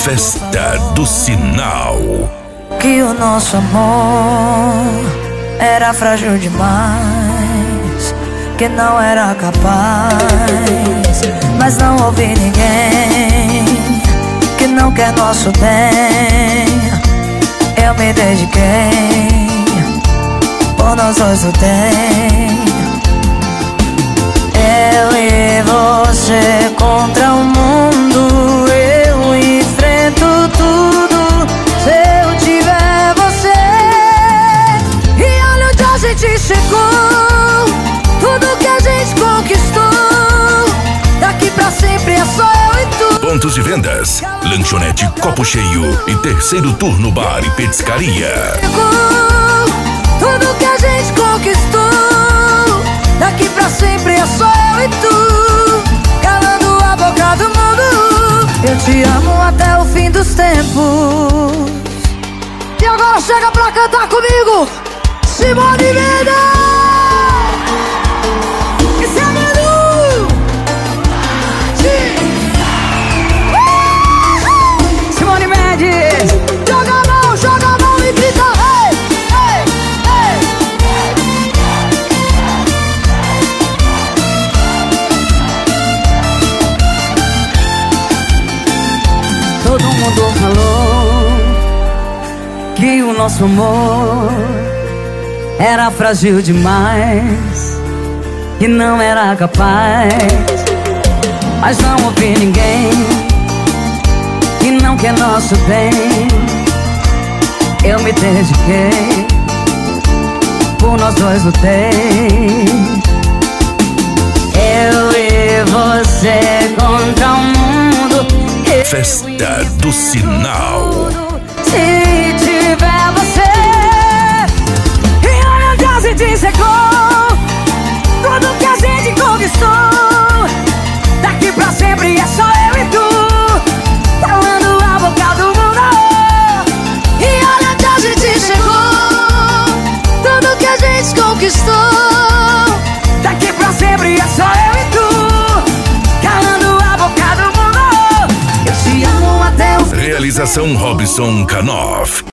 Festa do Sinal. Que o nosso amor era frágil demais, que não era capaz, mas não houve ninguém que não quer nosso bem. Eu me dediquei, por nós dois lutei. Eu e você contra o mundo, eu enfrento tudo se eu tiver você. E olha onde a gente chegou, tudo que a gente conquistou, daqui pra sempre é só eu e tu. Pontos de vendas: lanchonete Copo Cheio e Terceiro Turno Bar e Petiscaria. Tudo que a gente conquistou, daqui pra sempre é só eu e tu, calando a boca do mundo. Eu te amo até o fim dos tempos. E agora chega pra cantar comigo, Simone Mendes. Esse é Manu. Simone Mendes. Joga a mão e grita hey, hey, hey. Todo mundo falou que o nosso amor era frágil demais, que não era capaz, mas não houve ninguém que não quer nosso bem. Eu me dediquei, por nós dois lutei. Eu e você contra o mundo. Festa do Sinal. Se tiver você, e olha onde a gente chegou, tudo que a gente conquistou, daqui pra sempre é só eu e tu, calando a boca do mundo. E olha onde a gente chegou, tudo que a gente conquistou, daqui pra sempre é só eu e tu, calando a boca do mundo. Eu te amo até o fim. Realização Robson Canoff.